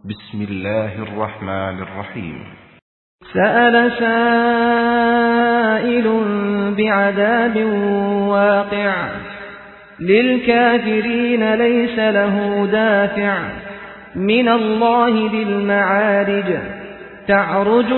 بسم الله الرحمن الرحيم. سأل سائل بعذاب واقع للكافرين ليس له دافع من الله ذي المعارج تعرج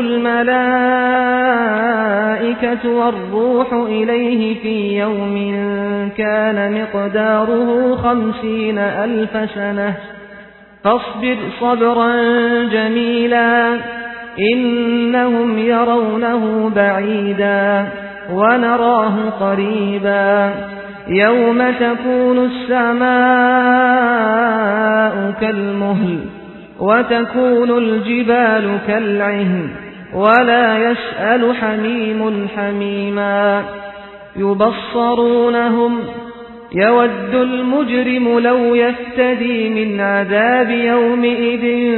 الملائكة والروح إليه في يوم كان مقداره 50,000 سنة فاصبر صبرا جميلا إنهم يرونه بعيدا ونراه قريبا يوم تكون السماء كالمهل وتكون الجبال كالعهن ولا يسأل حميم حميما يبصرونهم يود المجرم لو يفتدي من عذاب يومئذ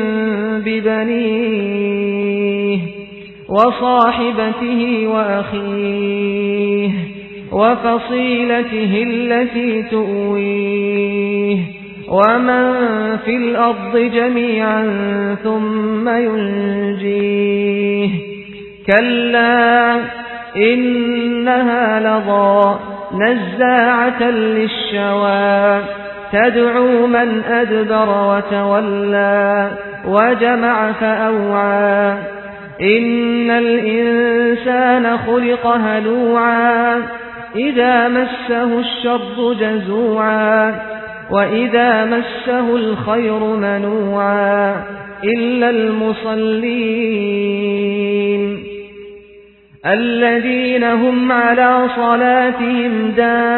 ببنيه وصاحبته وأخيه وفصيلته التي تؤويه ومن في الأرض جميعا ثم ينجيه كلا إنها لظى نزاعة للشوى تدعو من أدبر وتولى وجمع فأوعى إن الإنسان خلق هلوعا إذا مسه الشر جزوعا وإذا مسه الخير منوعا إلا المصلين الذين هم على صلاتهم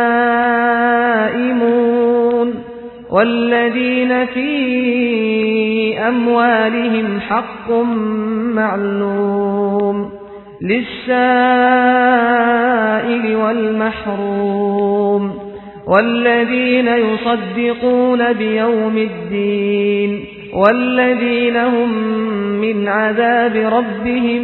دائمون والذين في أموالهم حق معلوم للسائل والمحروم والذين يصدقون بيوم الدين والذين هم من عذاب ربهم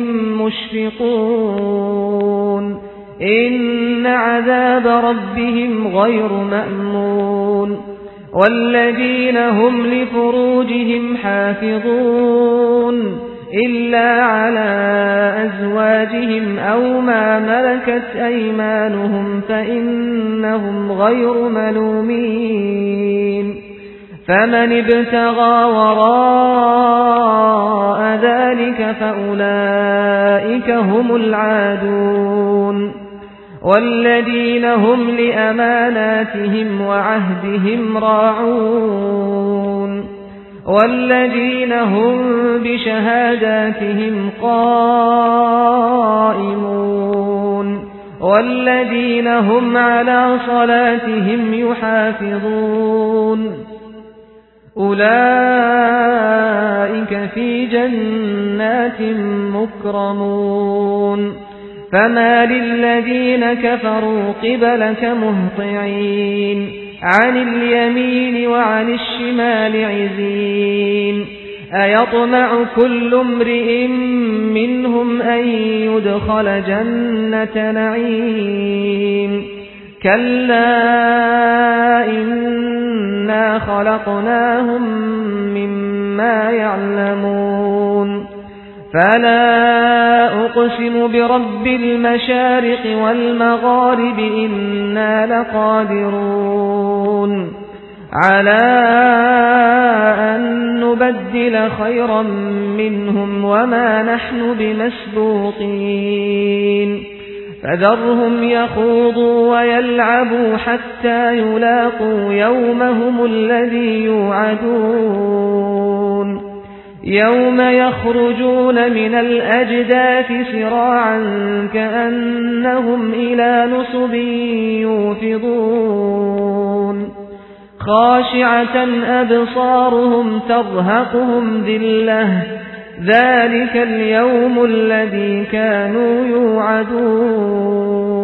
مشفقون إن عذاب ربهم غير مأمون والذين هم لفروجهم حافظون إلا على أزواجهم أو ما ملكت أيمانهم فإنهم غير ملومين فمن ابتغى وراء ذلك فأولئك هم العادون والذين هم لأماناتهم وعهدهم راعون والذين هم بشهاداتهم قائمون والذين هم على صلاتهم يحافظون أولئك في جنات مكرمون فما للذين كفروا قبلك مهطعين عن اليمين وعن الشمال عزين أيطمع كل امرئ منهم أن يدخل جنة نعيم كلا إنا خلقناهم مما يعلمون فلا أقسم برب المشارق والمغارب إنا لقادرون على أن نبدل خيرا منهم وما نحن بمسبوقين فذرهم يخوضوا ويلعبوا حتى يلاقوا يومهم الذي يوعدون يوم يخرجون من الأجداث سراعا كأنهم إلى نصب يوفضون خاشعة أبصارهم ترهقهم ذلة ذلك اليوم الذي كانوا يوعدون